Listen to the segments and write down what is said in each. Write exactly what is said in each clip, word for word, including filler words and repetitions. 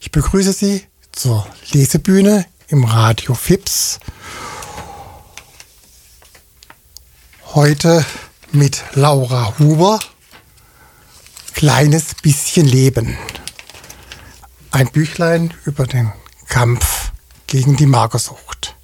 Ich begrüße Sie zur Lesebühne im Radio Fips. Heute mit Laura Huber, Kleines bisschen Leben. Ein Büchlein über den Kampf gegen die Magersucht.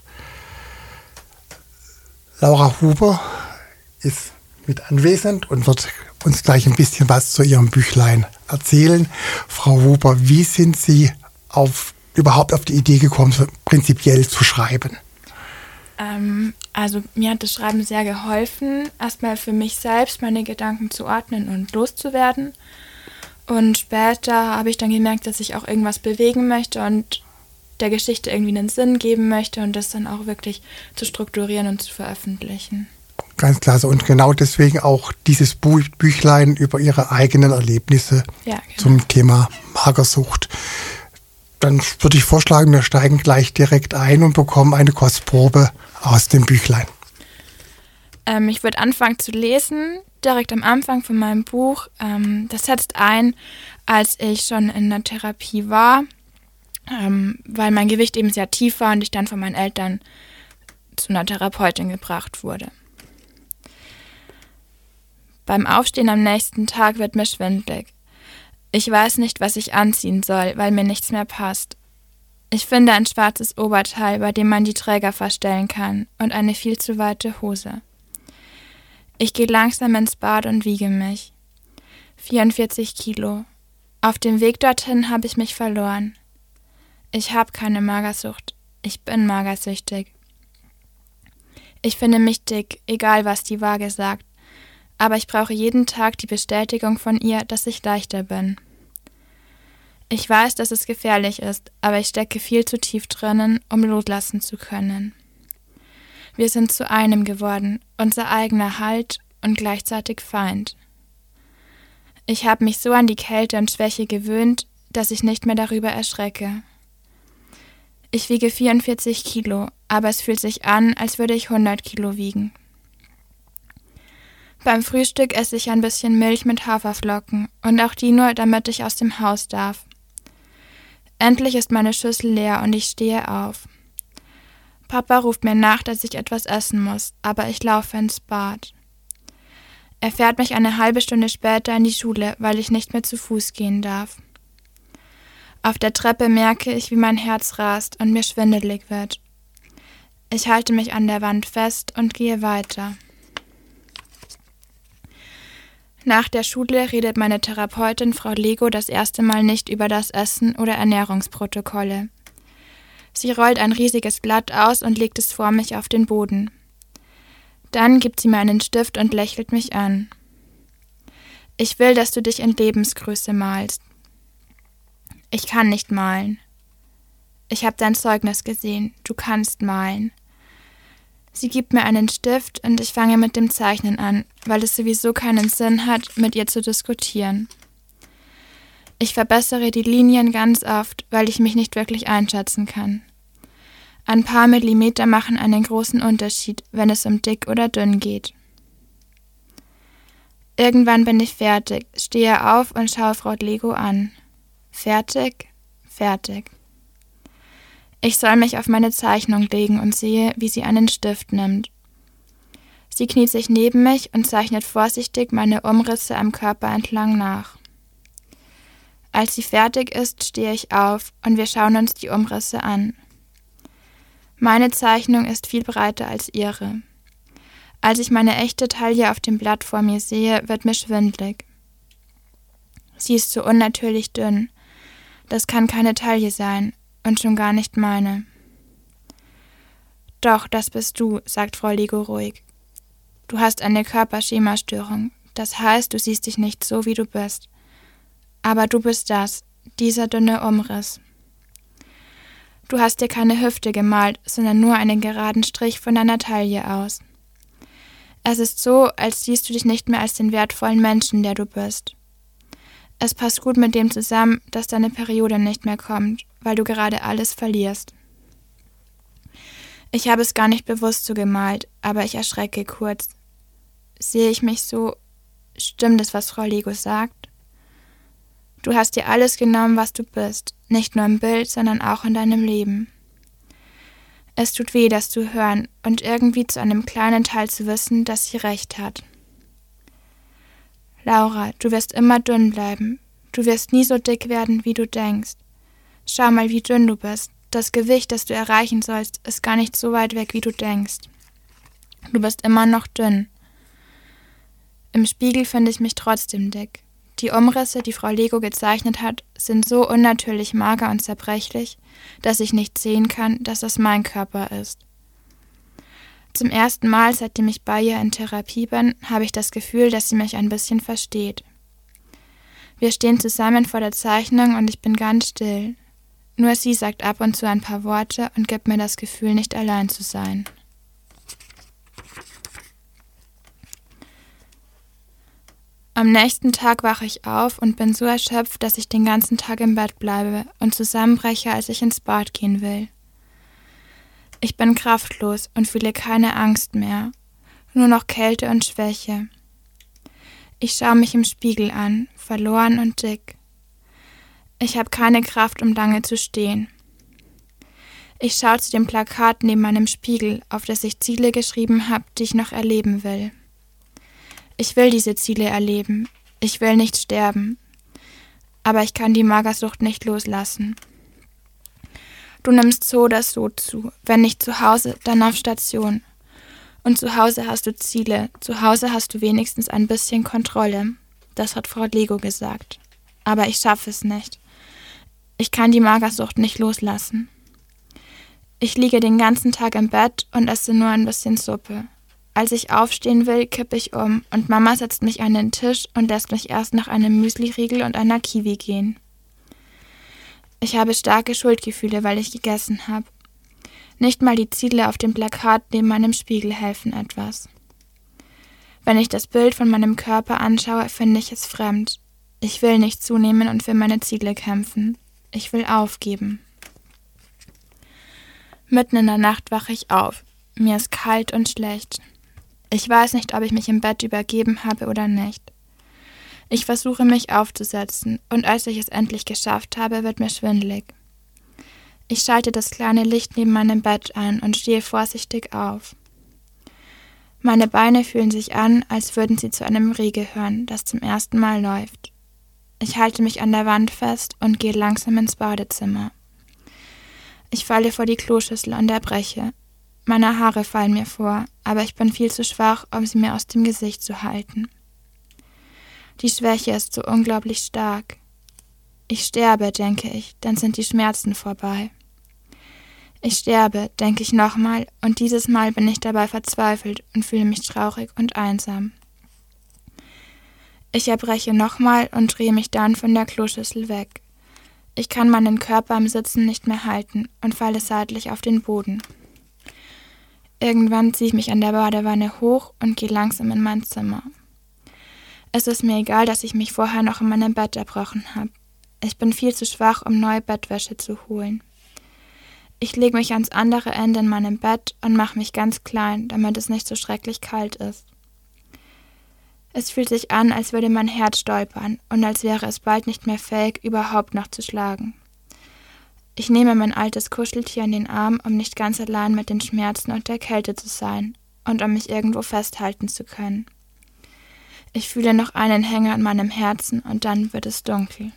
Laura Huber ist mit anwesend und wird uns gleich ein bisschen was zu ihrem Büchlein erzählen. Frau Huber, wie sind Sie auf, überhaupt auf die Idee gekommen, so prinzipiell zu schreiben? Ähm, also mir hat das Schreiben sehr geholfen, erstmal für mich selbst meine Gedanken zu ordnen und loszuwerden. Und später habe ich dann gemerkt, dass ich auch irgendwas bewegen möchte und der Geschichte irgendwie einen Sinn geben möchte und das dann auch wirklich zu strukturieren und zu veröffentlichen. Ganz klasse. Und genau deswegen auch dieses Buch, Büchlein über Ihre eigenen Erlebnisse ja, genau. zum Thema Magersucht. Dann würde ich vorschlagen, wir steigen gleich direkt ein und bekommen eine Kostprobe aus dem Büchlein. Ähm, ich würde anfangen zu lesen, direkt am Anfang von meinem Buch. Ähm, das setzt ein, als ich schon in der Therapie war, ähm, weil mein Gewicht eben sehr tief war und ich dann von meinen Eltern zu einer Therapeutin gebracht wurde. Beim Aufstehen am nächsten Tag wird mir schwindelig. Ich weiß nicht, was ich anziehen soll, weil mir nichts mehr passt. Ich finde ein schwarzes Oberteil, bei dem man die Träger verstellen kann, und eine viel zu weite Hose. Ich gehe langsam ins Bad und wiege mich. vierundvierzig Kilo. Auf dem Weg dorthin habe ich mich verloren. Ich habe keine Magersucht. Ich bin magersüchtig. Ich finde mich dick, egal was die Waage sagt. Aber ich brauche jeden Tag die Bestätigung von ihr, dass ich leichter bin. Ich weiß, dass es gefährlich ist, aber ich stecke viel zu tief drinnen, um loslassen zu können. Wir sind zu einem geworden, unser eigener Halt und gleichzeitig Feind. Ich habe mich so an die Kälte und Schwäche gewöhnt, dass ich nicht mehr darüber erschrecke. Ich wiege vierundvierzig Kilo, aber es fühlt sich an, als würde ich hundert Kilo wiegen. Beim Frühstück esse ich ein bisschen Milch mit Haferflocken und auch die nur, damit ich aus dem Haus darf. Endlich ist meine Schüssel leer und ich stehe auf. Papa ruft mir nach, dass ich etwas essen muss, aber ich laufe ins Bad. Er fährt mich eine halbe Stunde später in die Schule, weil ich nicht mehr zu Fuß gehen darf. Auf der Treppe merke ich, wie mein Herz rast und mir schwindelig wird. Ich halte mich an der Wand fest und gehe weiter. Nach der Schule redet meine Therapeutin Frau Lego das erste Mal nicht über das Essen oder Ernährungsprotokolle. Sie rollt ein riesiges Blatt aus und legt es vor mich auf den Boden. Dann gibt sie mir einen Stift und lächelt mich an. Ich will, dass du dich in Lebensgröße malst. Ich kann nicht malen. Ich habe dein Zeugnis gesehen. Du kannst malen. Sie gibt mir einen Stift und ich fange mit dem Zeichnen an, weil es sowieso keinen Sinn hat, mit ihr zu diskutieren. Ich verbessere die Linien ganz oft, weil ich mich nicht wirklich einschätzen kann. Ein paar Millimeter machen einen großen Unterschied, wenn es um dick oder dünn geht. Irgendwann bin ich fertig, stehe auf und schaue Frau Lego an. Fertig, fertig. Ich soll mich auf meine Zeichnung legen und sehe, wie sie einen Stift nimmt. Sie kniet sich neben mich und zeichnet vorsichtig meine Umrisse am Körper entlang nach. Als sie fertig ist, stehe ich auf und wir schauen uns die Umrisse an. Meine Zeichnung ist viel breiter als ihre. Als ich meine echte Taille auf dem Blatt vor mir sehe, wird mir schwindelig. Sie ist so unnatürlich dünn. Das kann keine Taille sein. Und schon gar nicht meine. Doch, das bist du, sagt Frau Lego ruhig. Du hast eine Körperschemastörung. Das heißt, du siehst dich nicht so, wie du bist. Aber du bist das, dieser dünne Umriss. Du hast dir keine Hüfte gemalt, sondern nur einen geraden Strich von deiner Taille aus. Es ist so, als siehst du dich nicht mehr als den wertvollen Menschen, der du bist. Es passt gut mit dem zusammen, dass deine Periode nicht mehr kommt, weil du gerade alles verlierst. Ich habe es gar nicht bewusst so gemalt, aber ich erschrecke kurz. Sehe ich mich so? Stimmt es, was Frau Lego sagt? Du hast dir alles genommen, was du bist, nicht nur im Bild, sondern auch in deinem Leben. Es tut weh, das zu hören und irgendwie zu einem kleinen Teil zu wissen, dass sie recht hat. Laura, du wirst immer dünn bleiben. Du wirst nie so dick werden, wie du denkst. Schau mal, wie dünn du bist. Das Gewicht, das du erreichen sollst, ist gar nicht so weit weg, wie du denkst. Du bist immer noch dünn. Im Spiegel finde ich mich trotzdem dick. Die Umrisse, die Frau Lego gezeichnet hat, sind so unnatürlich mager und zerbrechlich, dass ich nicht sehen kann, dass das mein Körper ist. Zum ersten Mal, seitdem ich bei ihr in Therapie bin, habe ich das Gefühl, dass sie mich ein bisschen versteht. Wir stehen zusammen vor der Zeichnung und ich bin ganz still. Nur sie sagt ab und zu ein paar Worte und gibt mir das Gefühl, nicht allein zu sein. Am nächsten Tag wache ich auf und bin so erschöpft, dass ich den ganzen Tag im Bett bleibe und zusammenbreche, als ich ins Bad gehen will. Ich bin kraftlos und fühle keine Angst mehr, nur noch Kälte und Schwäche. Ich schaue mich im Spiegel an, verloren und dick. Ich habe keine Kraft, um lange zu stehen. Ich schaue zu dem Plakat neben meinem Spiegel, auf das ich Ziele geschrieben habe, die ich noch erleben will. Ich will diese Ziele erleben. Ich will nicht sterben. Aber ich kann die Magersucht nicht loslassen. Du nimmst so oder so zu. Wenn nicht zu Hause, dann auf Station. Und zu Hause hast du Ziele. Zu Hause hast du wenigstens ein bisschen Kontrolle. Das hat Frau Lego gesagt. Aber ich schaffe es nicht. Ich kann die Magersucht nicht loslassen. Ich liege den ganzen Tag im Bett und esse nur ein bisschen Suppe. Als ich aufstehen will, kippe ich um und Mama setzt mich an den Tisch und lässt mich erst nach einem Müsliriegel und einer Kiwi gehen. Ich habe starke Schuldgefühle, weil ich gegessen habe. Nicht mal die Ziele auf dem Plakat neben meinem Spiegel helfen etwas. Wenn ich das Bild von meinem Körper anschaue, finde ich es fremd. Ich will nicht zunehmen und für meine Ziele kämpfen. Ich will aufgeben. Mitten in der Nacht wache ich auf. Mir ist kalt und schlecht. Ich weiß nicht, ob ich mich im Bett übergeben habe oder nicht. Ich versuche mich aufzusetzen und als ich es endlich geschafft habe, wird mir schwindelig. Ich schalte das kleine Licht neben meinem Bett ein und stehe vorsichtig auf. Meine Beine fühlen sich an, als würden sie zu einem Reh gehören, das zum ersten Mal läuft. Ich halte mich an der Wand fest und gehe langsam ins Badezimmer. Ich falle vor die Kloschüssel und erbreche. Meine Haare fallen mir vor, aber ich bin viel zu schwach, um sie mir aus dem Gesicht zu halten. Die Schwäche ist so unglaublich stark. Ich sterbe, denke ich, dann sind die Schmerzen vorbei. Ich sterbe, denke ich nochmal, und dieses Mal bin ich dabei verzweifelt und fühle mich traurig und einsam. Ich erbreche nochmal und drehe mich dann von der Kloschüssel weg. Ich kann meinen Körper am Sitzen nicht mehr halten und falle seitlich auf den Boden. Irgendwann ziehe ich mich an der Badewanne hoch und gehe langsam in mein Zimmer. Es ist mir egal, dass ich mich vorher noch in meinem Bett erbrochen habe. Ich bin viel zu schwach, um neue Bettwäsche zu holen. Ich lege mich ans andere Ende in meinem Bett und mache mich ganz klein, damit es nicht so schrecklich kalt ist. Es fühlt sich an, als würde mein Herz stolpern und als wäre es bald nicht mehr fähig, überhaupt noch zu schlagen. Ich nehme mein altes Kuscheltier in den Arm, um nicht ganz allein mit den Schmerzen und der Kälte zu sein und um mich irgendwo festhalten zu können. Ich fühle noch einen Hänger in meinem Herzen und dann wird es dunkel.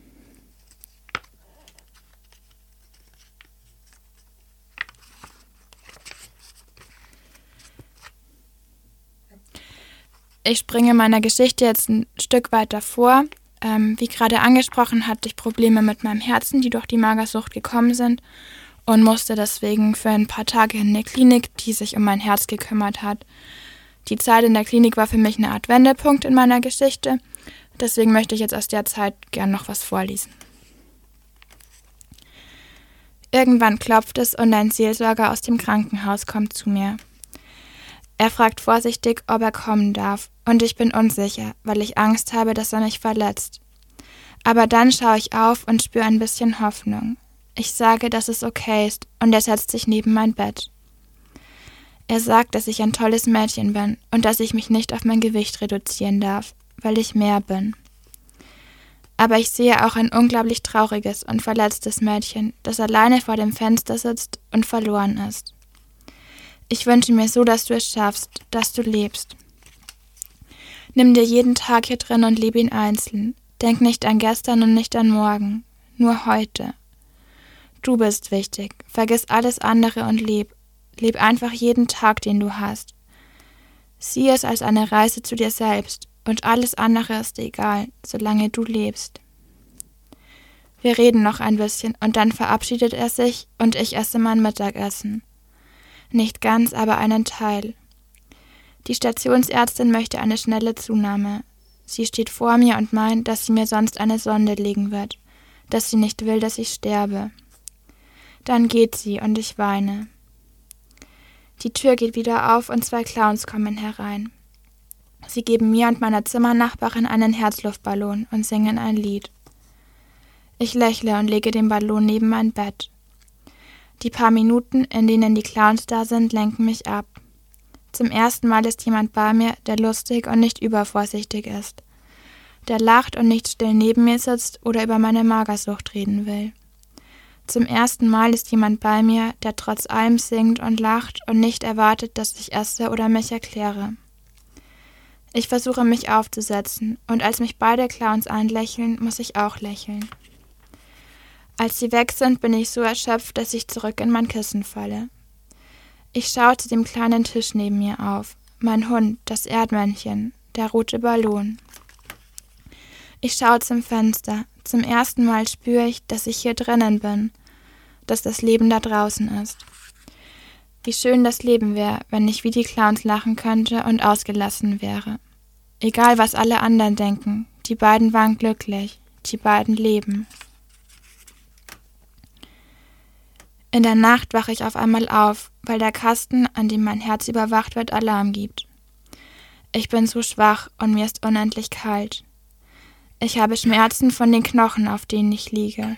Ich springe meiner Geschichte jetzt ein Stück weiter vor. Ähm, wie gerade angesprochen, hatte ich Probleme mit meinem Herzen, die durch die Magersucht gekommen sind und musste deswegen für ein paar Tage in eine Klinik, die sich um mein Herz gekümmert hat. Die Zeit in der Klinik war für mich eine Art Wendepunkt in meiner Geschichte, deswegen möchte ich jetzt aus der Zeit gern noch was vorlesen. Irgendwann klopft es und ein Seelsorger aus dem Krankenhaus kommt zu mir. Er fragt vorsichtig, ob er kommen darf, und ich bin unsicher, weil ich Angst habe, dass er mich verletzt. Aber dann schaue ich auf und spüre ein bisschen Hoffnung. Ich sage, dass es okay ist, und er setzt sich neben mein Bett. Er sagt, dass ich ein tolles Mädchen bin und dass ich mich nicht auf mein Gewicht reduzieren darf, weil ich mehr bin. Aber ich sehe auch ein unglaublich trauriges und verletztes Mädchen, das alleine vor dem Fenster sitzt und verloren ist. Ich wünsche mir so, dass du es schaffst, dass du lebst. Nimm dir jeden Tag hier drin und lebe ihn einzeln. Denk nicht an gestern und nicht an morgen, nur heute. Du bist wichtig, vergiss alles andere und leb. Leb einfach jeden Tag, den du hast. Sieh es als eine Reise zu dir selbst und alles andere ist egal, solange du lebst. Wir reden noch ein bisschen und dann verabschiedet er sich und ich esse mein Mittagessen. Nicht ganz, aber einen Teil. Die Stationsärztin möchte eine schnelle Zunahme. Sie steht vor mir und meint, dass sie mir sonst eine Sonde legen wird, dass sie nicht will, dass ich sterbe. Dann geht sie und ich weine. Die Tür geht wieder auf und zwei Clowns kommen herein. Sie geben mir und meiner Zimmernachbarin einen Herzluftballon und singen ein Lied. Ich lächle und lege den Ballon neben mein Bett. Die paar Minuten, in denen die Clowns da sind, lenken mich ab. Zum ersten Mal ist jemand bei mir, der lustig und nicht übervorsichtig ist. Der lacht und nicht still neben mir sitzt oder über meine Magersucht reden will. Zum ersten Mal ist jemand bei mir, der trotz allem singt und lacht und nicht erwartet, dass ich esse oder mich erkläre. Ich versuche mich aufzusetzen und als mich beide Clowns anlächeln, muss ich auch lächeln. Als sie weg sind, bin ich so erschöpft, dass ich zurück in mein Kissen falle. Ich schaue zu dem kleinen Tisch neben mir auf. Mein Hund, das Erdmännchen, der rote Ballon. Ich schaue zum Fenster. Zum ersten Mal spüre ich, dass ich hier drinnen bin, dass das Leben da draußen ist. Wie schön das Leben wäre, wenn ich wie die Clowns lachen könnte und ausgelassen wäre. Egal, was alle anderen denken, die beiden waren glücklich, die beiden leben. In der Nacht wache ich auf einmal auf, weil der Kasten, an dem mein Herz überwacht wird, Alarm gibt. Ich bin so schwach und mir ist unendlich kalt. Ich habe Schmerzen von den Knochen, auf denen ich liege.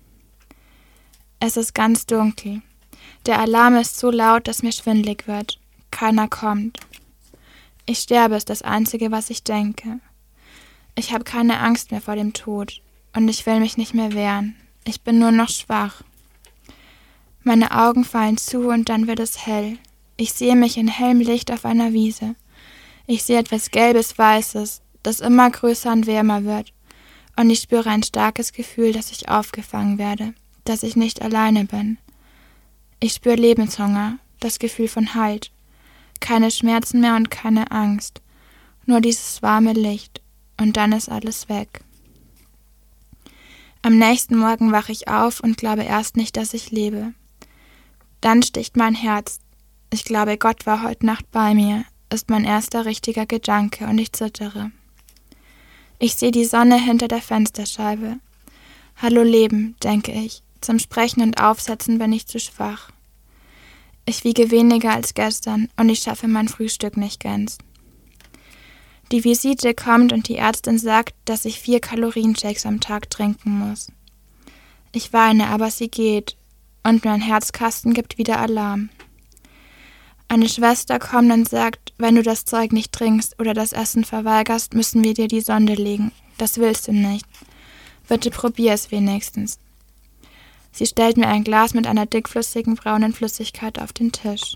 Es ist ganz dunkel. Der Alarm ist so laut, dass mir schwindelig wird. Keiner kommt. Ich sterbe ist das Einzige, was ich denke. Ich habe keine Angst mehr vor dem Tod und ich will mich nicht mehr wehren. Ich bin nur noch schwach. Meine Augen fallen zu und dann wird es hell. Ich sehe mich in hellem Licht auf einer Wiese. Ich sehe etwas Gelbes, Weißes, das immer größer und wärmer wird. Und ich spüre ein starkes Gefühl, dass ich aufgefangen werde, dass ich nicht alleine bin. Ich spüre Lebenshunger, das Gefühl von Halt. Keine Schmerzen mehr und keine Angst. Nur dieses warme Licht. Und dann ist alles weg. Am nächsten Morgen wache ich auf und glaube erst nicht, dass ich lebe. Dann sticht mein Herz. Ich glaube, Gott war heute Nacht bei mir, ist mein erster richtiger Gedanke und ich zittere. Ich sehe die Sonne hinter der Fensterscheibe. Hallo Leben, denke ich. Zum Sprechen und Aufsetzen bin ich zu schwach. Ich wiege weniger als gestern und ich schaffe mein Frühstück nicht ganz. Die Visite kommt und die Ärztin sagt, dass ich vier Kalorienshakes am Tag trinken muss. Ich weine, aber sie geht. Und mein Herzkasten gibt wieder Alarm. Eine Schwester kommt und sagt, wenn du das Zeug nicht trinkst oder das Essen verweigerst, müssen wir dir die Sonde legen. Das willst du nicht. Bitte probier es wenigstens. Sie stellt mir ein Glas mit einer dickflüssigen braunen Flüssigkeit auf den Tisch.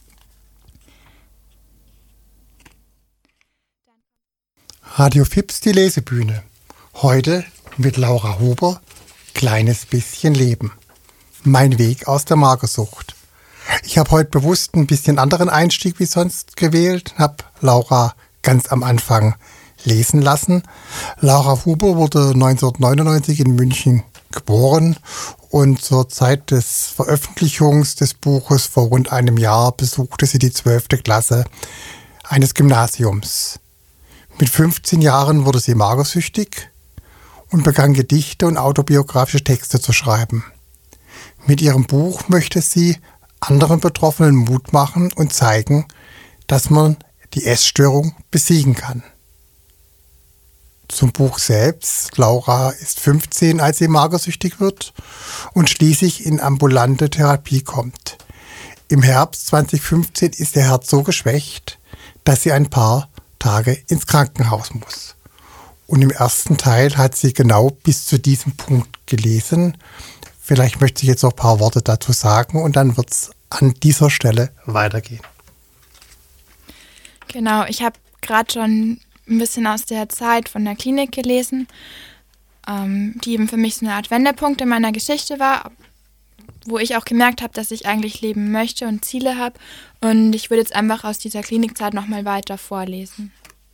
Radio Fips, die Lesebühne. Heute mit Laura Huber, Kleines bisschen Leben. Mein Weg aus der Magersucht. Ich habe heute bewusst ein bisschen anderen Einstieg wie sonst gewählt, habe Laura ganz am Anfang lesen lassen. Laura Huber wurde neunzehnhundertneunundneunzig in München geboren und zur Zeit des Veröffentlichungs des Buches vor rund einem Jahr besuchte sie die zwölfte Klasse eines Gymnasiums. Mit fünfzehn Jahren wurde sie magersüchtig und begann Gedichte und autobiografische Texte zu schreiben. Mit ihrem Buch möchte sie anderen Betroffenen Mut machen und zeigen, dass man die Essstörung besiegen kann. Zum Buch selbst. Laura ist fünfzehn, als sie magersüchtig wird und schließlich in ambulante Therapie kommt. Im Herbst zweitausendfünfzehn ist ihr Herz so geschwächt, dass sie ein paar Tage ins Krankenhaus muss. Und im ersten Teil hat sie genau bis zu diesem Punkt gelesen. Vielleicht möchte ich jetzt noch ein paar Worte dazu sagen und dann wird es an dieser Stelle weitergehen. Genau, ich habe gerade schon ein bisschen aus der Zeit von der Klinik gelesen, ähm, die eben für mich so eine Art Wendepunkt in meiner Geschichte war, wo ich auch gemerkt habe, dass ich eigentlich leben möchte und Ziele habe. Und ich würde jetzt einfach aus dieser Klinikzeit nochmal weiter vorlesen.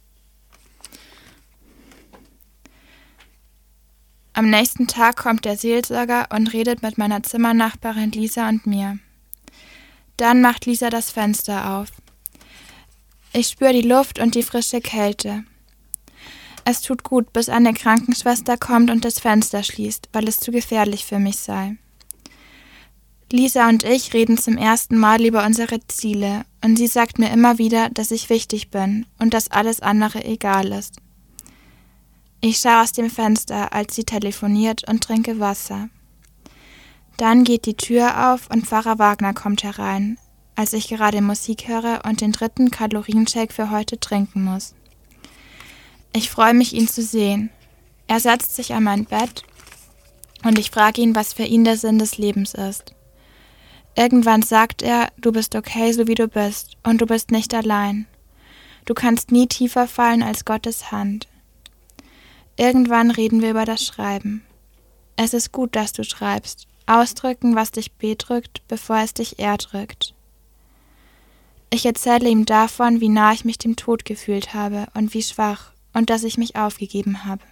Am nächsten Tag kommt der Seelsorger und redet mit meiner Zimmernachbarin Lisa und mir. Dann macht Lisa das Fenster auf. Ich spüre die Luft und die frische Kälte. Es tut gut, bis eine Krankenschwester kommt und das Fenster schließt, weil es zu gefährlich für mich sei. Lisa und ich reden zum ersten Mal über unsere Ziele und sie sagt mir immer wieder, dass ich wichtig bin und dass alles andere egal ist. Ich schaue aus dem Fenster, als sie telefoniert und trinke Wasser. Dann geht die Tür auf und Pfarrer Wagner kommt herein, als ich gerade Musik höre und den dritten Kalorienshake für heute trinken muss. Ich freue mich, ihn zu sehen. Er setzt sich an mein Bett und ich frage ihn, was für ihn der Sinn des Lebens ist. Irgendwann sagt er, du bist okay, so wie du bist, und du bist nicht allein. Du kannst nie tiefer fallen als Gottes Hand. Irgendwann reden wir über das Schreiben. Es ist gut, dass du schreibst. Ausdrücken, was dich bedrückt, bevor es dich erdrückt. Ich erzähle ihm davon, wie nah ich mich dem Tod gefühlt habe und wie schwach und dass ich mich aufgegeben habe.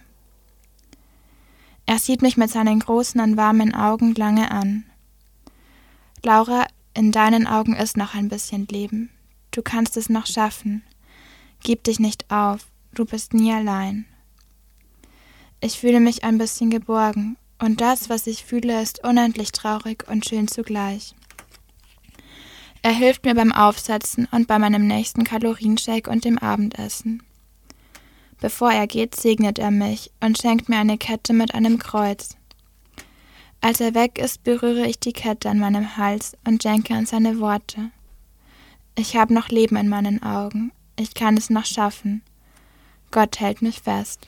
Er sieht mich mit seinen großen und warmen Augen lange an. Laura, in deinen Augen ist noch ein bisschen Leben. Du kannst es noch schaffen. Gib dich nicht auf. Du bist nie allein. Ich fühle mich ein bisschen geborgen, und das, was ich fühle, ist unendlich traurig und schön zugleich. Er hilft mir beim Aufsetzen und bei meinem nächsten Kalorienshake und dem Abendessen. Bevor er geht, segnet er mich und schenkt mir eine Kette mit einem Kreuz. Als er weg ist, berühre ich die Kette an meinem Hals und denke an seine Worte. Ich habe noch Leben in meinen Augen. Ich kann es noch schaffen. Gott hält mich fest.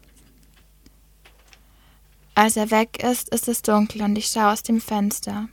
Als er weg ist, ist es dunkel und ich schaue aus dem Fenster.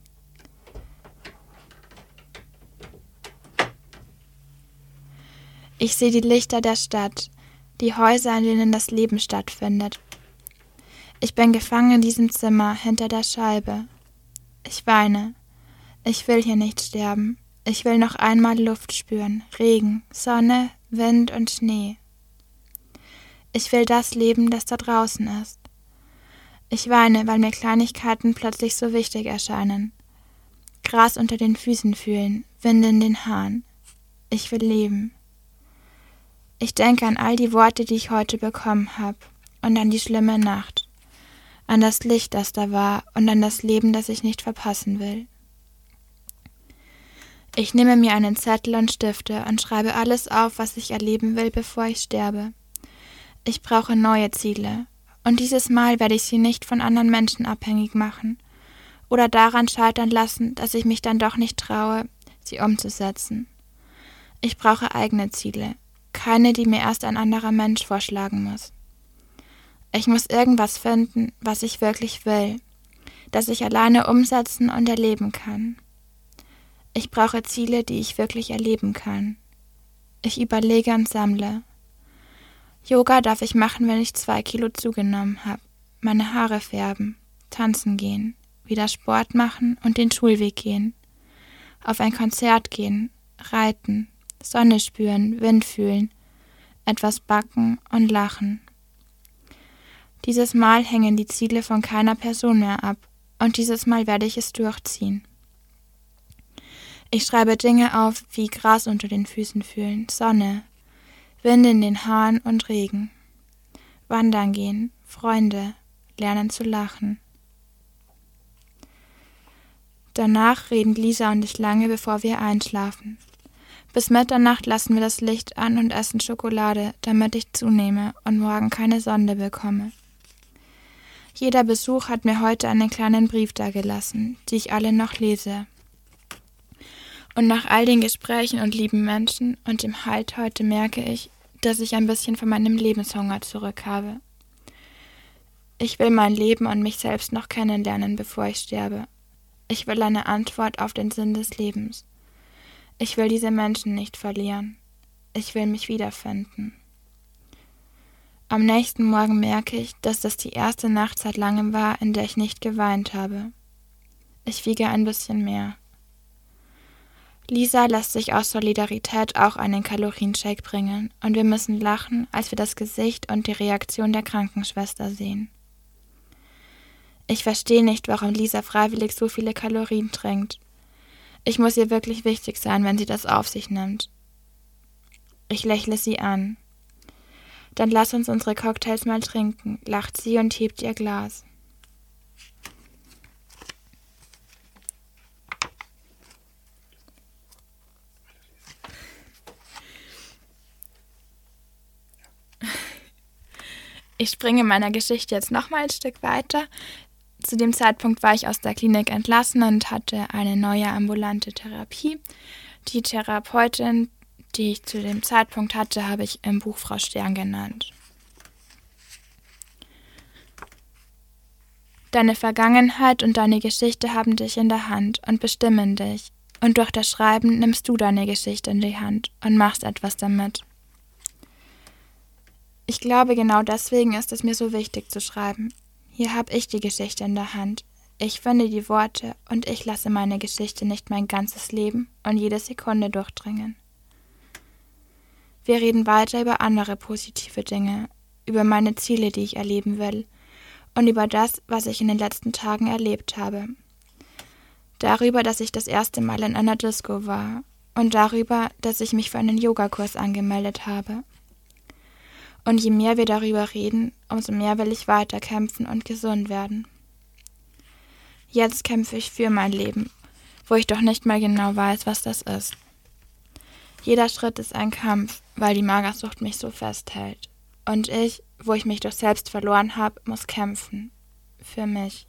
Ich sehe die Lichter der Stadt, die Häuser, in denen das Leben stattfindet. Ich bin gefangen in diesem Zimmer hinter der Scheibe. Ich weine. Ich will hier nicht sterben. Ich will noch einmal Luft spüren, Regen, Sonne, Wind und Schnee. Ich will das Leben, das da draußen ist. Ich weine, weil mir Kleinigkeiten plötzlich so wichtig erscheinen. Gras unter den Füßen fühlen, Wind in den Haaren. Ich will leben. Ich denke an all die Worte, die ich heute bekommen habe, und an die schlimme Nacht, an das Licht, das da war, und an das Leben, das ich nicht verpassen will. Ich nehme mir einen Zettel und Stifte und schreibe alles auf, was ich erleben will, bevor ich sterbe. Ich brauche neue Ziele. Und dieses Mal werde ich sie nicht von anderen Menschen abhängig machen oder daran scheitern lassen, dass ich mich dann doch nicht traue, sie umzusetzen. Ich brauche eigene Ziele, keine, die mir erst ein anderer Mensch vorschlagen muss. Ich muss irgendwas finden, was ich wirklich will, das ich alleine umsetzen und erleben kann. Ich brauche Ziele, die ich wirklich erleben kann. Ich überlege und sammle. Yoga darf ich machen, wenn ich zwei Kilo zugenommen habe, meine Haare färben, tanzen gehen, wieder Sport machen und den Schulweg gehen, auf ein Konzert gehen, reiten, Sonne spüren, Wind fühlen, etwas backen und lachen. Dieses Mal hängen die Ziele von keiner Person mehr ab und dieses Mal werde ich es durchziehen. Ich schreibe Dinge auf wie Gras unter den Füßen fühlen, Sonne, Wind in den Haaren und Regen. Wandern gehen, Freunde, lernen zu lachen. Danach reden Lisa und ich lange, bevor wir einschlafen. Bis Mitternacht lassen wir das Licht an und essen Schokolade, damit ich zunehme und morgen keine Sonde bekomme. Jeder Besuch hat mir heute einen kleinen Brief dagelassen, die ich alle noch lese. Und nach all den Gesprächen und lieben Menschen und dem Halt heute merke ich, dass ich ein bisschen von meinem Lebenshunger zurück habe. Ich will mein Leben und mich selbst noch kennenlernen, bevor ich sterbe. Ich will eine Antwort auf den Sinn des Lebens. Ich will diese Menschen nicht verlieren. Ich will mich wiederfinden. Am nächsten Morgen merke ich, dass das die erste Nacht seit langem war, in der ich nicht geweint habe. Ich wiege ein bisschen mehr. Lisa lässt sich aus Solidarität auch einen Kalorienshake bringen und wir müssen lachen, als wir das Gesicht und die Reaktion der Krankenschwester sehen. Ich verstehe nicht, warum Lisa freiwillig so viele Kalorien trinkt. Ich muss ihr wirklich wichtig sein, wenn sie das auf sich nimmt. Ich lächle sie an. Dann lass uns unsere Cocktails mal trinken, lacht sie und hebt ihr Glas. Ich springe in meiner Geschichte jetzt nochmal ein Stück weiter. Zu dem Zeitpunkt war ich aus der Klinik entlassen und hatte eine neue ambulante Therapie. Die Therapeutin, die ich zu dem Zeitpunkt hatte, habe ich im Buch Frau Stern genannt. Deine Vergangenheit und deine Geschichte haben dich in der Hand und bestimmen dich. Und durch das Schreiben nimmst du deine Geschichte in die Hand und machst etwas damit. Ich glaube, genau deswegen ist es mir so wichtig zu schreiben. Hier habe ich die Geschichte in der Hand. Ich finde die Worte und ich lasse meine Geschichte nicht mein ganzes Leben und jede Sekunde durchdringen. Wir reden weiter über andere positive Dinge, über meine Ziele, die ich erleben will und über das, was ich in den letzten Tagen erlebt habe. Darüber, dass ich das erste Mal in einer Disco war und darüber, dass ich mich für einen Yogakurs angemeldet habe. Und je mehr wir darüber reden, umso mehr will ich weiter kämpfen und gesund werden. Jetzt kämpfe ich für mein Leben, wo ich doch nicht mal genau weiß, was das ist. Jeder Schritt ist ein Kampf, weil die Magersucht mich so festhält. Und ich, wo ich mich doch selbst verloren habe, muss kämpfen. Für mich.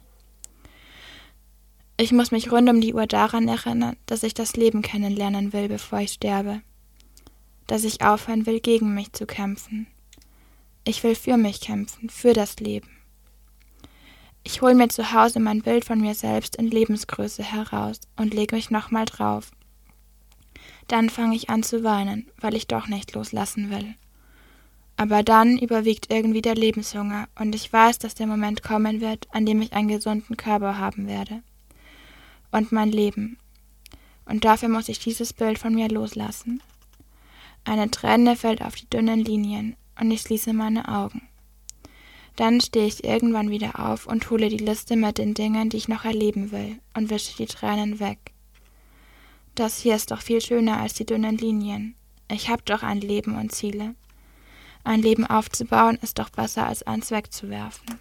Ich muss mich rund um die Uhr daran erinnern, dass ich das Leben kennenlernen will, bevor ich sterbe. Dass ich aufhören will, gegen mich zu kämpfen. Ich will für mich kämpfen, für das Leben. Ich hole mir zu Hause mein Bild von mir selbst in Lebensgröße heraus und lege mich nochmal drauf. Dann fange ich an zu weinen, weil ich doch nicht loslassen will. Aber dann überwiegt irgendwie der Lebenshunger und ich weiß, dass der Moment kommen wird, an dem ich einen gesunden Körper haben werde. Und mein Leben. Und dafür muss ich dieses Bild von mir loslassen. Eine Träne fällt auf die dünnen Linien und ich schließe meine Augen. Dann stehe ich irgendwann wieder auf und hole die Liste mit den Dingen, die ich noch erleben will und wische die Tränen weg. Das hier ist doch viel schöner als die dünnen Linien. Ich habe doch ein Leben und Ziele. Ein Leben aufzubauen ist doch besser als eins wegzuwerfen.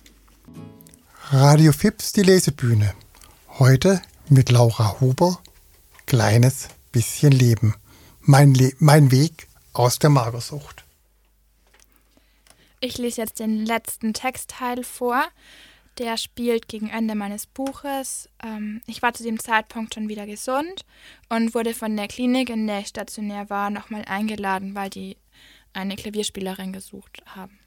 Radio Fips, die Lesebühne. Heute mit Laura Huber, Kleines bisschen Leben. Mein, Le- mein Weg aus der Magersucht. Ich lese jetzt den letzten Textteil vor. Der spielt gegen Ende meines Buches. Ähm, ich war zu dem Zeitpunkt schon wieder gesund und wurde von der Klinik, in der ich stationär war, nochmal eingeladen, weil die eine Klavierspielerin gesucht haben.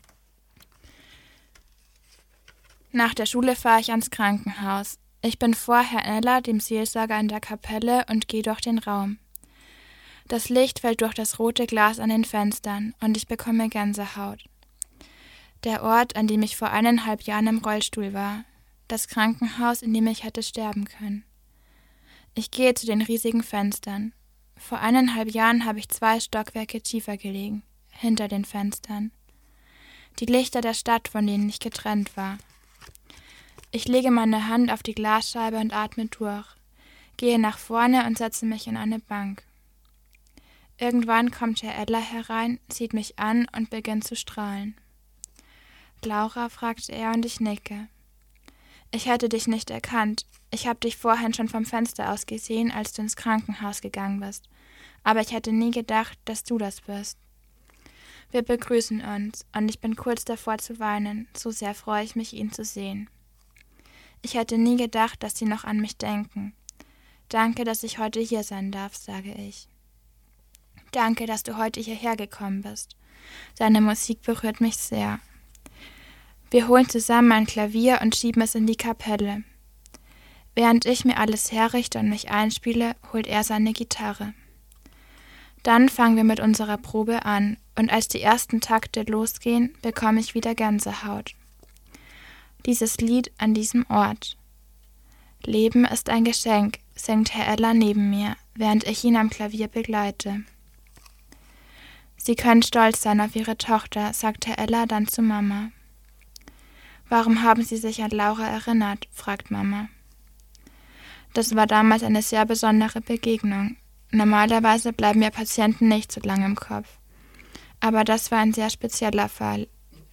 Nach der Schule fahre ich ans Krankenhaus. Ich bin vor Herrn Eller, dem Seelsorger in der Kapelle, und gehe durch den Raum. Das Licht fällt durch das rote Glas an den Fenstern und ich bekomme Gänsehaut. Der Ort, an dem ich vor eineinhalb Jahren im Rollstuhl war. Das Krankenhaus, in dem ich hätte sterben können. Ich gehe zu den riesigen Fenstern. Vor eineinhalb Jahren habe ich zwei Stockwerke tiefer gelegen, hinter den Fenstern. Die Lichter der Stadt, von denen ich getrennt war. Ich lege meine Hand auf die Glasscheibe und atme durch, gehe nach vorne und setze mich in eine Bank. Irgendwann kommt Herr Edler herein, sieht mich an und beginnt zu strahlen. Laura, fragt er und ich nicke. Ich hätte dich nicht erkannt. Ich habe dich vorhin schon vom Fenster aus gesehen, als du ins Krankenhaus gegangen bist. Aber ich hätte nie gedacht, dass du das bist. Wir begrüßen uns und ich bin kurz davor zu weinen, so sehr freue ich mich, ihn zu sehen. Ich hätte nie gedacht, dass sie noch an mich denken. Danke, dass ich heute hier sein darf, sage ich. Danke, dass du heute hierher gekommen bist. Deine Musik berührt mich sehr. Wir holen zusammen ein Klavier und schieben es in die Kapelle. Während ich mir alles herrichte und mich einspiele, holt er seine Gitarre. Dann fangen wir mit unserer Probe an und als die ersten Takte losgehen, bekomme ich wieder Gänsehaut. Dieses Lied an diesem Ort. Leben ist ein Geschenk, singt Herr Eller neben mir, während ich ihn am Klavier begleite. Sie können stolz sein auf ihre Tochter, sagt Herr Eller dann zu Mama. Warum haben Sie sich an Laura erinnert, fragt Mama. Das war damals eine sehr besondere Begegnung. Normalerweise bleiben ja Patienten nicht so lange im Kopf. Aber das war ein sehr spezieller Fall.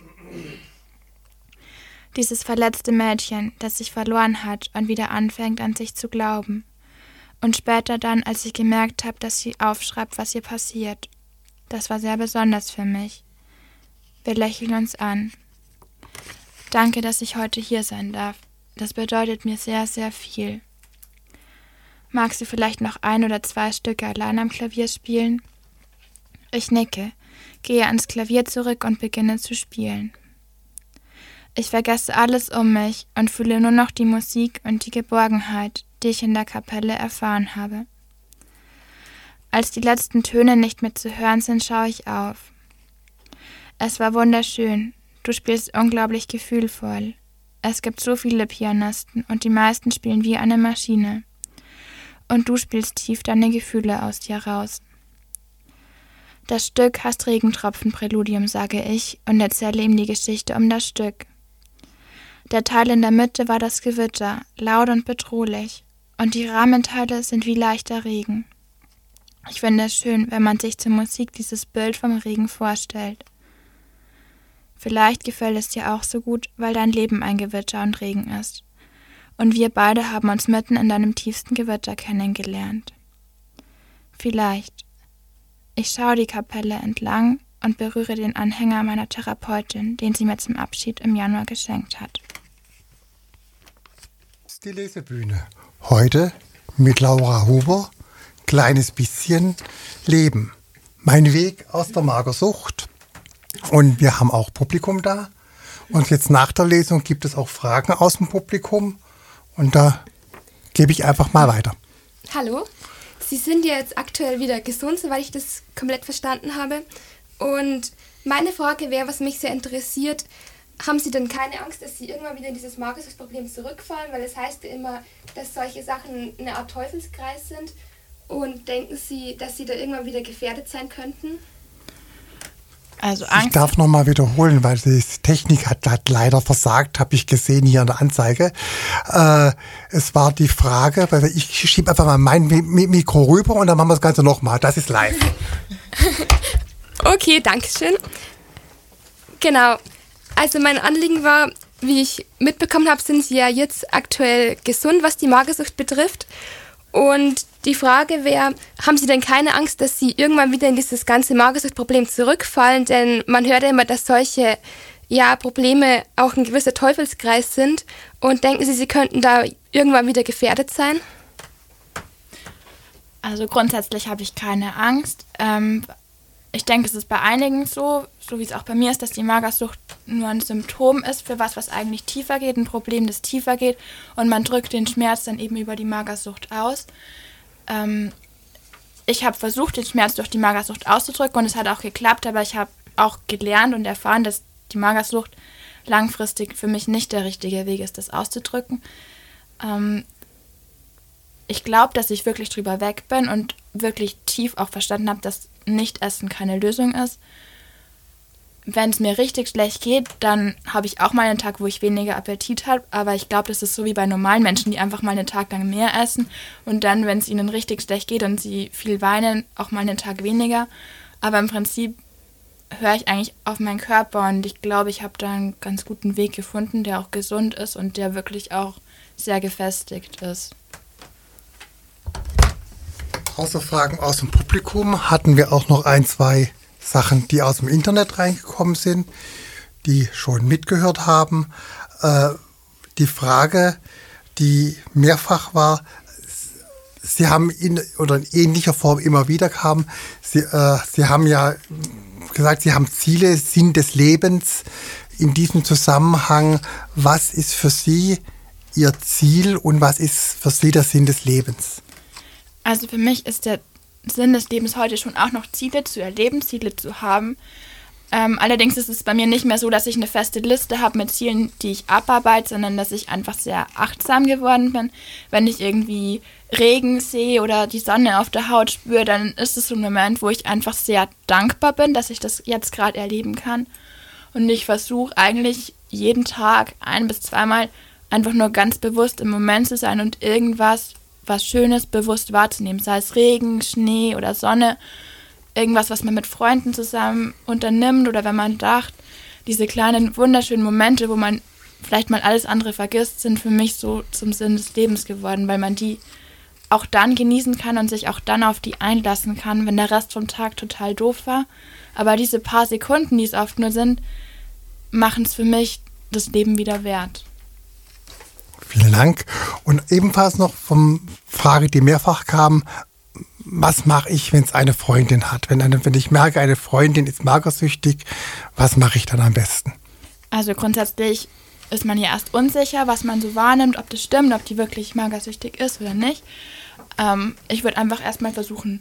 Dieses verletzte Mädchen, das sich verloren hat und wieder anfängt, an sich zu glauben. Und später dann, als ich gemerkt habe, dass sie aufschreibt, was ihr passiert. Das war sehr besonders für mich. Wir lächeln uns an. Danke, dass ich heute hier sein darf. Das bedeutet mir sehr, sehr viel. Magst du vielleicht noch ein oder zwei Stücke allein am Klavier spielen? Ich nicke, gehe ans Klavier zurück und beginne zu spielen. Ich vergesse alles um mich und fühle nur noch die Musik und die Geborgenheit, die ich in der Kapelle erfahren habe. Als die letzten Töne nicht mehr zu hören sind, schaue ich auf. Es war wunderschön. Du spielst unglaublich gefühlvoll. Es gibt so viele Pianisten und die meisten spielen wie eine Maschine. Und du spielst tief deine Gefühle aus dir raus. Das Stück heißt Regentropfen-Präludium, sage ich, und erzähle ihm die Geschichte um das Stück. Der Teil in der Mitte war das Gewitter, laut und bedrohlich, und die Rahmenteile sind wie leichter Regen. Ich finde es schön, wenn man sich zur Musik dieses Bild vom Regen vorstellt. Vielleicht gefällt es dir auch so gut, weil dein Leben ein Gewitter und Regen ist. Und wir beide haben uns mitten in deinem tiefsten Gewitter kennengelernt. Vielleicht. Ich schaue die Kapelle entlang und berühre den Anhänger meiner Therapeutin, den sie mir zum Abschied im Januar geschenkt hat. Die Lesebühne. Heute mit Laura Huber. Kleines bisschen Leben. Mein Weg aus der Magersucht. Und wir haben auch Publikum da. Und jetzt nach der Lesung gibt es auch Fragen aus dem Publikum. Und da gebe ich einfach mal weiter. Hallo, Sie sind ja jetzt aktuell wieder gesund, soweit ich das komplett verstanden habe. Und meine Frage wäre, was mich sehr interessiert, haben Sie denn keine Angst, dass Sie irgendwann wieder in dieses Magersuchtproblem zurückfallen? Weil es heißt ja immer, dass solche Sachen eine Art Teufelskreis sind. Und denken Sie, dass Sie da irgendwann wieder gefährdet sein könnten? Also Angst. Ich darf nochmal wiederholen, weil die Technik hat, hat leider versagt, habe ich gesehen hier in der Anzeige. Äh, es war die Frage, weil ich schiebe einfach mal mein Mi- Mikro rüber und dann machen wir das Ganze nochmal. Das ist live. Okay, danke schön. Genau, also mein Anliegen war, wie ich mitbekommen habe, sind Sie ja jetzt aktuell gesund, was die Magersucht betrifft. Und die Frage wäre, haben Sie denn keine Angst, dass Sie irgendwann wieder in dieses ganze Magersuchtproblem zurückfallen? Denn man hört ja immer, dass solche ja, Probleme auch ein gewisser Teufelskreis sind. Und denken Sie, Sie könnten da irgendwann wieder gefährdet sein? Also grundsätzlich habe ich keine Angst. Ähm, ich denke, es ist bei einigen so, so wie es auch bei mir ist, dass die Magersucht nur ein Symptom ist für was, was eigentlich tiefer geht, ein Problem, das tiefer geht. Und man drückt den Schmerz dann eben über die Magersucht aus. Ähm, ich habe versucht, den Schmerz durch die Magersucht auszudrücken und es hat auch geklappt, aber ich habe auch gelernt und erfahren, dass die Magersucht langfristig für mich nicht der richtige Weg ist, das auszudrücken. Ähm, ich glaube, dass ich wirklich drüber weg bin und wirklich tief auch verstanden habe, dass Nicht-Essen keine Lösung ist. Wenn es mir richtig schlecht geht, dann habe ich auch mal einen Tag, wo ich weniger Appetit habe, aber ich glaube, das ist so wie bei normalen Menschen, die einfach mal einen Tag lang mehr essen und dann, wenn es ihnen richtig schlecht geht und sie viel weinen, auch mal einen Tag weniger. Aber im Prinzip höre ich eigentlich auf meinen Körper und ich glaube, ich habe da einen ganz guten Weg gefunden, der auch gesund ist und der wirklich auch sehr gefestigt ist. Außer Fragen aus dem Publikum hatten wir auch noch ein, zwei Sachen, die aus dem Internet reingekommen sind, die schon mitgehört haben. Äh, die Frage, die mehrfach war, Sie haben in oder in ähnlicher Form immer wieder kam. Sie, äh, Sie haben ja gesagt, Sie haben Ziele, Sinn des Lebens. In diesem Zusammenhang, was ist für Sie Ihr Ziel und was ist für Sie der Sinn des Lebens? Also für mich ist der Sinn des Lebens heute schon auch noch Ziele zu erleben, Ziele zu haben. Ähm, allerdings ist es bei mir nicht mehr so, dass ich eine feste Liste habe mit Zielen, die ich abarbeite, sondern dass ich einfach sehr achtsam geworden bin. Wenn ich irgendwie Regen sehe oder die Sonne auf der Haut spüre, dann ist es so ein Moment, wo ich einfach sehr dankbar bin, dass ich das jetzt gerade erleben kann. Und ich versuche eigentlich jeden Tag ein- bis zweimal einfach nur ganz bewusst im Moment zu sein und irgendwas, was Schönes, bewusst wahrzunehmen. Sei es Regen, Schnee oder Sonne, irgendwas, was man mit Freunden zusammen unternimmt oder wenn man dacht, diese kleinen, wunderschönen Momente, wo man vielleicht mal alles andere vergisst, sind für mich so zum Sinn des Lebens geworden, weil man die auch dann genießen kann und sich auch dann auf die einlassen kann, wenn der Rest vom Tag total doof war. Aber diese paar Sekunden, die es oft nur sind, machen es für mich das Leben wieder wert. Vielen Dank. Und ebenfalls noch vom Frage, die mehrfach kam, was mache ich, wenn es eine Freundin hat? Wenn, eine, wenn ich merke, eine Freundin ist magersüchtig, was mache ich dann am besten? Also grundsätzlich ist man ja erst unsicher, was man so wahrnimmt, ob das stimmt, ob die wirklich magersüchtig ist oder nicht. Ähm, ich würde einfach erstmal versuchen,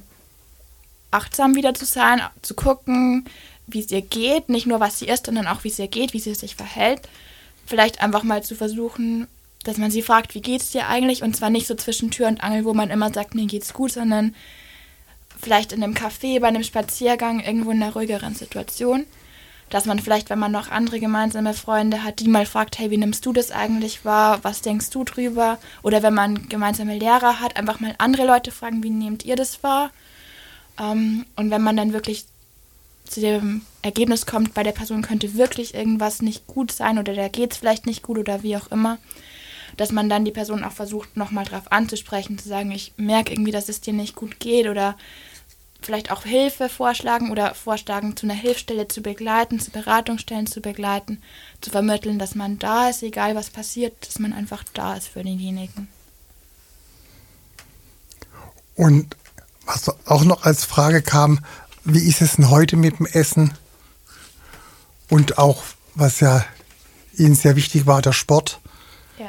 achtsam wieder zu sein, zu gucken, wie es ihr geht. Nicht nur, was sie isst, sondern auch, wie es ihr geht, wie sie sich verhält. Vielleicht einfach mal zu versuchen, dass man sie fragt, wie geht's dir eigentlich? Und zwar nicht so zwischen Tür und Angel, wo man immer sagt, mir geht's gut, sondern vielleicht in einem Café, bei einem Spaziergang, irgendwo in einer ruhigeren Situation. Dass man vielleicht, wenn man noch andere gemeinsame Freunde hat, die mal fragt, hey, wie nimmst du das eigentlich wahr? Was denkst du drüber? Oder wenn man gemeinsame Lehrer hat, einfach mal andere Leute fragen, wie nehmt ihr das wahr? Ähm, und wenn man dann wirklich zu dem Ergebnis kommt, bei der Person könnte wirklich irgendwas nicht gut sein oder der geht's vielleicht nicht gut oder wie auch immer, dass man dann die Person auch versucht, nochmal drauf anzusprechen, zu sagen, ich merke irgendwie, dass es dir nicht gut geht oder vielleicht auch Hilfe vorschlagen oder vorschlagen, zu einer Hilfsstelle zu begleiten, zu Beratungsstellen zu begleiten, zu vermitteln, dass man da ist, egal was passiert, dass man einfach da ist für denjenigen. Und was auch noch als Frage kam, wie ist es denn heute mit dem Essen? Und auch, was ja Ihnen sehr wichtig war, der Sport. Ja.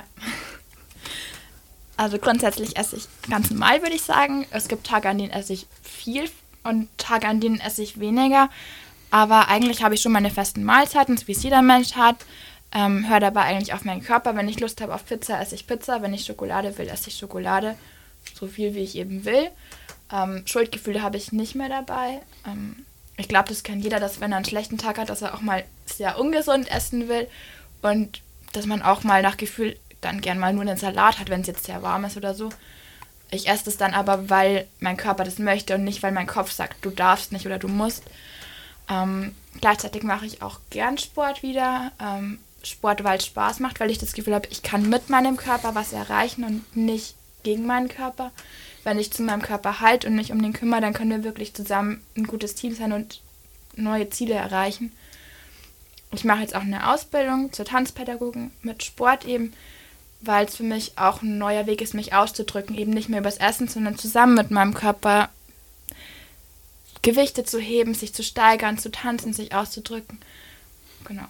Also grundsätzlich esse ich ganz normal, würde ich sagen. Es gibt Tage, an denen esse ich viel und Tage, an denen esse ich weniger. Aber eigentlich habe ich schon meine festen Mahlzeiten, so wie es jeder Mensch hat. Ähm, höre dabei eigentlich auf meinen Körper. Wenn ich Lust habe auf Pizza, esse ich Pizza. Wenn ich Schokolade will, esse ich Schokolade. So viel, wie ich eben will. Ähm, Schuldgefühle habe ich nicht mehr dabei. Ähm, ich glaube, das kennt jeder, dass wenn er einen schlechten Tag hat, dass er auch mal sehr ungesund essen will. Und dass man auch mal nach Gefühl dann gern mal nur einen Salat hat, wenn es jetzt sehr warm ist oder so. Ich esse das dann aber, weil mein Körper das möchte und nicht, weil mein Kopf sagt, du darfst nicht oder du musst. Ähm, gleichzeitig mache ich auch gern Sport wieder. Ähm, Sport, weil es Spaß macht, weil ich das Gefühl habe, ich kann mit meinem Körper was erreichen und nicht gegen meinen Körper. Wenn ich zu meinem Körper halte und mich um den kümmere, dann können wir wirklich zusammen ein gutes Team sein und neue Ziele erreichen. Ich mache jetzt auch eine Ausbildung zur Tanzpädagogin mit Sport eben, weil es für mich auch ein neuer Weg ist, mich auszudrücken. Eben nicht mehr übers Essen, sondern zusammen mit meinem Körper Gewichte zu heben, sich zu steigern, zu tanzen, sich auszudrücken. Genau.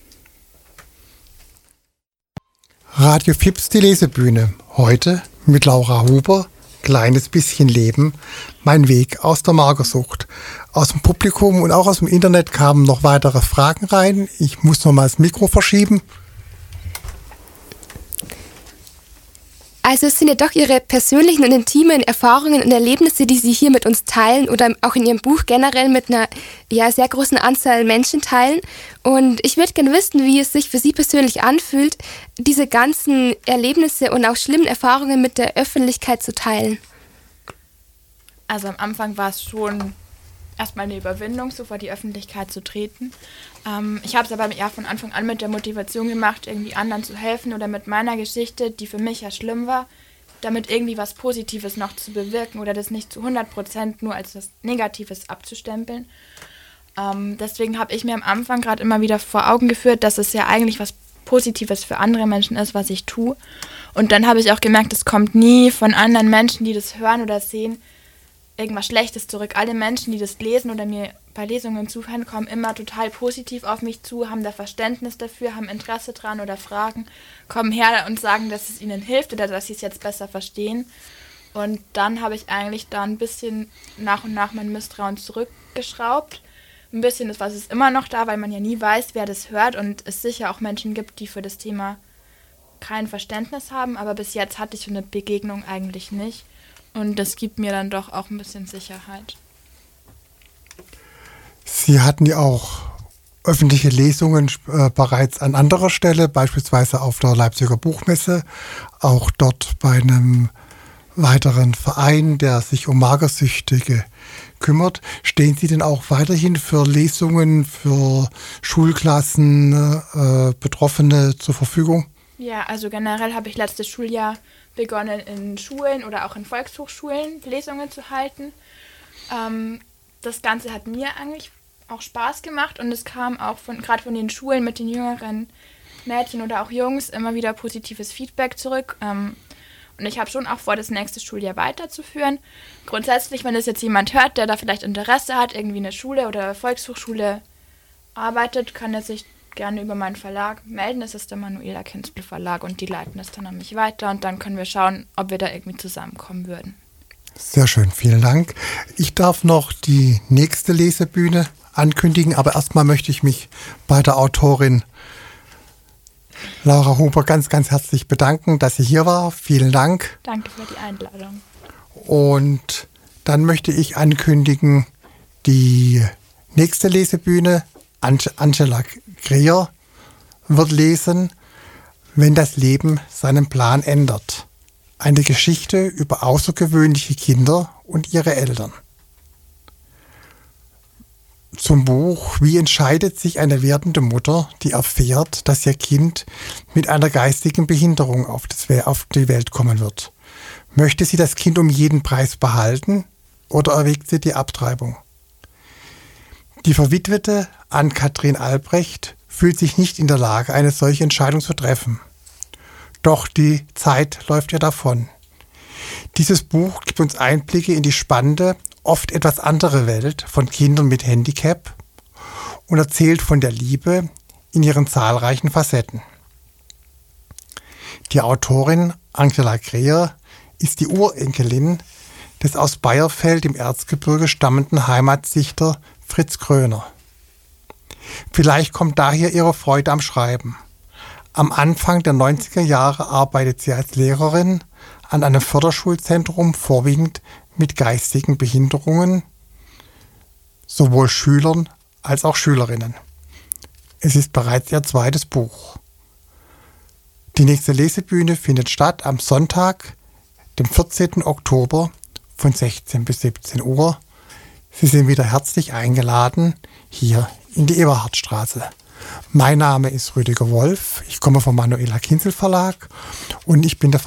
Radio Fips, die Lesebühne. Heute mit Laura Huber. Kleines bisschen Leben, mein Weg aus der Magersucht. Aus dem Publikum und auch aus dem Internet kamen noch weitere Fragen rein. Ich muss noch mal das Mikro verschieben. Also es sind ja doch Ihre persönlichen und intimen Erfahrungen und Erlebnisse, die Sie hier mit uns teilen oder auch in Ihrem Buch generell mit einer ja, sehr großen Anzahl Menschen teilen. Und ich würde gerne wissen, wie es sich für Sie persönlich anfühlt, diese ganzen Erlebnisse und auch schlimmen Erfahrungen mit der Öffentlichkeit zu teilen. Also am Anfang war es schon erstmal eine Überwindung, so vor die Öffentlichkeit zu treten. Ähm, ich habe es aber ja von Anfang an mit der Motivation gemacht, irgendwie anderen zu helfen oder mit meiner Geschichte, die für mich ja schlimm war, damit irgendwie was Positives noch zu bewirken oder das nicht zu hundert Prozent nur als was Negatives abzustempeln. Ähm, deswegen habe ich mir am Anfang gerade immer wieder vor Augen geführt, dass es ja eigentlich was Positives für andere Menschen ist, was ich tue. Und dann habe ich auch gemerkt, es kommt nie von anderen Menschen, die das hören oder sehen, irgendwas Schlechtes zurück. Alle Menschen, die das lesen oder mir bei Lesungen zuhören, kommen immer total positiv auf mich zu, haben da Verständnis dafür, haben Interesse dran oder Fragen, kommen her und sagen, dass es ihnen hilft oder dass sie es jetzt besser verstehen. Und dann habe ich eigentlich da ein bisschen nach und nach mein Misstrauen zurückgeschraubt. Ein bisschen ist was ist immer noch da, weil man ja nie weiß, wer das hört und es sicher auch Menschen gibt, die für das Thema kein Verständnis haben. Aber bis jetzt hatte ich so eine Begegnung eigentlich nicht. Und das gibt mir dann doch auch ein bisschen Sicherheit. Sie hatten ja auch öffentliche Lesungen äh, bereits an anderer Stelle, beispielsweise auf der Leipziger Buchmesse, auch dort bei einem weiteren Verein, der sich um Magersüchtige kümmert. Stehen Sie denn auch weiterhin für Lesungen, für Schulklassen, äh, Betroffene zur Verfügung? Ja, also generell habe ich letztes Schuljahr begonnen, in Schulen oder auch in Volkshochschulen Lesungen zu halten. Ähm, das Ganze hat mir eigentlich auch Spaß gemacht und es kam auch von gerade von den Schulen mit den jüngeren Mädchen oder auch Jungs immer wieder positives Feedback zurück. Ähm, und ich habe schon auch vor, das nächste Schuljahr weiterzuführen. Grundsätzlich, wenn das jetzt jemand hört, der da vielleicht Interesse hat, irgendwie eine Schule oder Volkshochschule arbeitet, kann er sich gerne über meinen Verlag melden. Das ist der Manuela Kinzel Verlag und die leiten das dann an mich weiter und dann können wir schauen, ob wir da irgendwie zusammenkommen würden. Sehr schön, vielen Dank. Ich darf noch die nächste Lesebühne ankündigen, aber erstmal möchte ich mich bei der Autorin Laura Huber ganz, ganz herzlich bedanken, dass sie hier war. Vielen Dank. Danke für die Einladung. Und dann möchte ich ankündigen, die nächste Lesebühne, Angela Greer wird lesen, Wenn das Leben seinen Plan ändert. Eine Geschichte über außergewöhnliche Kinder und ihre Eltern. Zum Buch Wie entscheidet sich eine werdende Mutter, die erfährt, dass ihr Kind mit einer geistigen Behinderung auf die Welt kommen wird? Möchte sie das Kind um jeden Preis behalten oder erwägt sie die Abtreibung? Die verwitwete Ann-Kathrin Albrecht fühlt sich nicht in der Lage, eine solche Entscheidung zu treffen. Doch die Zeit läuft ihr davon. Dieses Buch gibt uns Einblicke in die spannende, oft etwas andere Welt von Kindern mit Handicap und erzählt von der Liebe in ihren zahlreichen Facetten. Die Autorin Angela Greer ist die Urenkelin des aus Bayerfeld im Erzgebirge stammenden Heimatsichter Fritz Kröner. Vielleicht kommt daher ihre Freude am Schreiben. Am Anfang der neunziger Jahre arbeitet sie als Lehrerin an einem Förderschulzentrum, vorwiegend mit geistigen Behinderungen, sowohl Schülern als auch Schülerinnen. Es ist bereits ihr zweites Buch. Die nächste Lesebühne findet statt am Sonntag, dem vierzehnten Oktober von sechzehn bis siebzehn Uhr. Sie sind wieder herzlich eingeladen hier in die Eberhardstraße. Mein Name ist Rüdiger Wolf, ich komme vom Manuela Kinzel Verlag und ich bin der